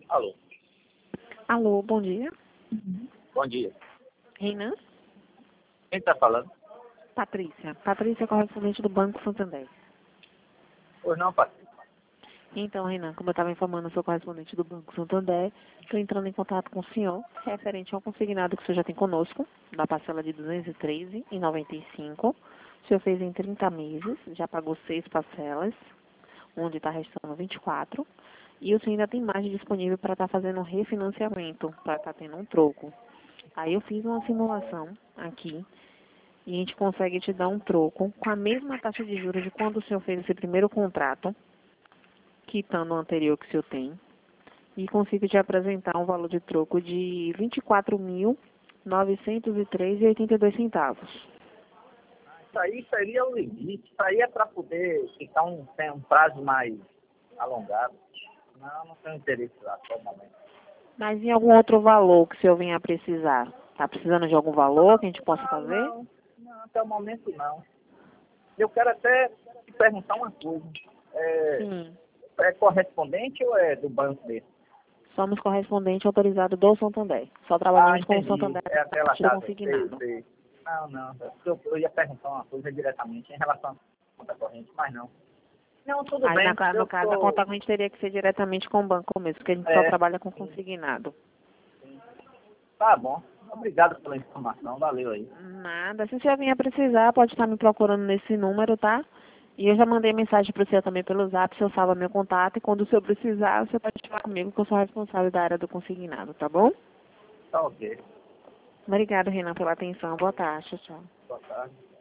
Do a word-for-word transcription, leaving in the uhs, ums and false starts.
Alô, Alô, bom dia. bom dia. Renan? Quem está falando? Patrícia. Patrícia, correspondente do Banco Santander. Pois não, Patrícia. Então, Renan, como eu estava informando, eu sou correspondente do Banco Santander. Estou entrando em contato com o senhor, referente ao consignado que o senhor já tem conosco, da parcela de duzentos e treze reais e noventa e cinco centavos. O senhor fez em trinta meses, já pagou seis parcelas, onde está restando vinte e quatro. E o senhor ainda tem margem disponível para estar fazendo um refinanciamento, para estar tendo um troco. Aí eu fiz uma simulação aqui, e a gente consegue te dar um troco com a mesma taxa de juros de quando o senhor fez esse primeiro contrato, quitando o anterior que o senhor tem, e consigo te apresentar um valor de troco de vinte e quatro mil novecentos e três reais e oitenta e dois centavos. Isso aí seria o limite. Isso aí é para poder ficar um, tem um prazo mais alongado. Não, não tenho interesse lá, só um momento. Mas em algum outro valor que o senhor venha a precisar? Está precisando de algum valor que a gente possa Não, fazer? não, não, até o momento não. Eu quero até te perguntar uma coisa. É, Sim. é correspondente ou é do banco mesmo? Somos correspondente autorizado do Santander. Só Ah, trabalhamos com o entendi. Santander É a aquela partir do casa. Sei, consignado. sei. Não, não. Eu, eu ia perguntar uma coisa diretamente em relação à conta corrente, mas não. Não, tudo Aí, na, bem. ca- no Eu caso, a tô... conta corrente teria que ser diretamente com o banco mesmo, porque a gente só É, trabalha com consignado. tá bom. Obrigado pela informação. Valeu aí. Nada. Se você vier precisar, pode estar me procurando nesse número, tá? E eu já mandei mensagem para o senhor também pelo zap, o senhor salva meu contato, e quando o senhor precisar, você pode falar comigo, que eu sou responsável da área do consignado, tá bom? Tá ok. Obrigada, Renan, pela atenção. Boa tarde. Tchau, tchau. Boa tarde.